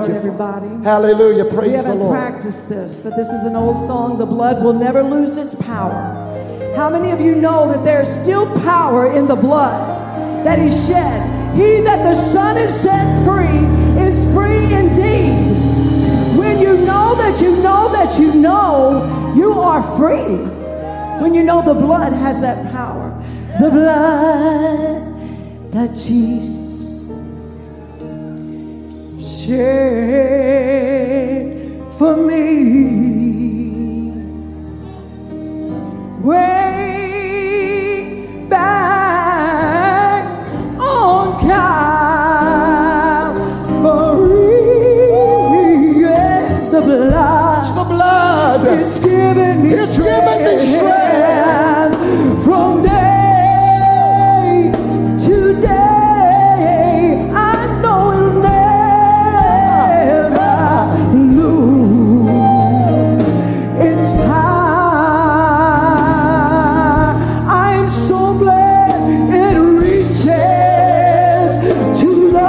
Lord, you, everybody. Hallelujah. Praise the We haven't Lord. practiced this, but this is an old song. The blood will never lose its power. How many of you know that there's still power in the blood that He shed? He that the Son is set free is free indeed. When you know that you know that you know, you are free. When you know the blood has that power. The blood that Jesus shed for me. Way back on Calvary, yeah, the blood, it's giving me strength from day to day. I know it'll never lose its power. I'm so glad it reaches to the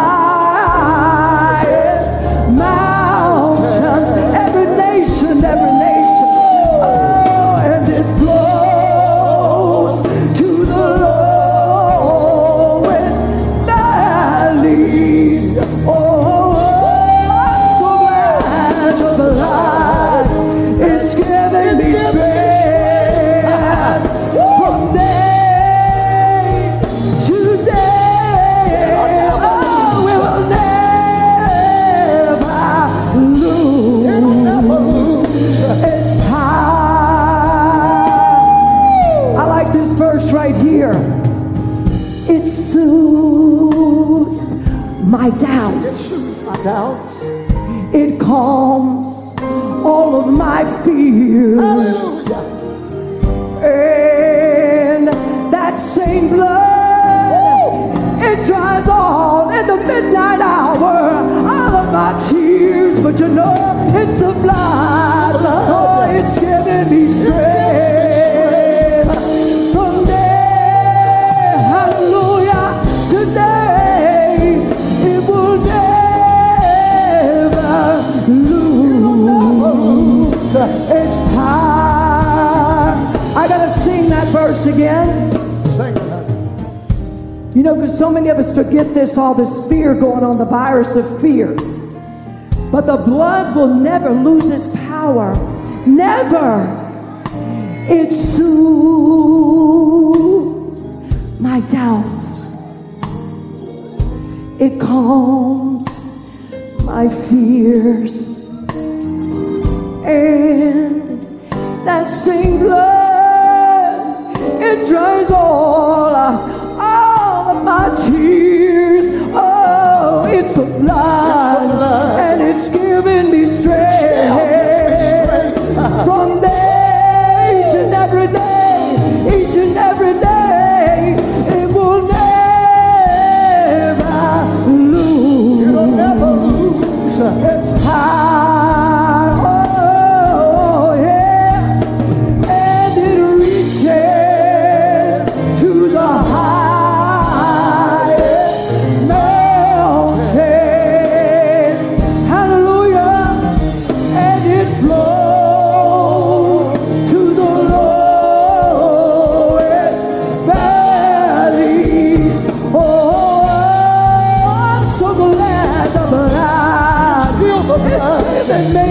highest mountains. Every nation, oh, and it flows to the lowest valleys. Oh, I'm so glad the blood, it's giving me strength from day to day. Oh, we will never lose its power. I like this verse right here. It soothes my doubts. My doubts. It calms all of my fears. Hallelujah. And that same blood, it dries all in the midnight hour all of my tears. But you know, it's the blood. Oh, it's giving me strength from day, hallelujah, today. It will never lose its power. I gotta sing that verse again. Sing it. You know, because so many of us forget this, all this fear going on, the virus of fear. But the blood will never lose its power. Never. It soothes my doubts. It calms my fears. And that same blood, it dries all of my tears. Oh, it's the blood, and it's giving me strength from day to every day, each and every day. It will never lose its power. Oh, yeah. And it reaches to the highest mountain. Hallelujah. And it flows to the lowest valleys. Oh, I'm so glad the blood, it's given me